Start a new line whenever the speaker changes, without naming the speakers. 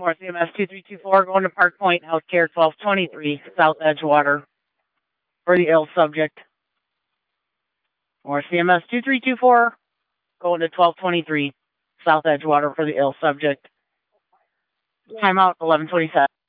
North CMS 2324 going to Park Point Healthcare 1223 South Edgewater for the ill subject. Or CMS 2324 going to 1223 South Edgewater for the ill subject. Timeout 11:27.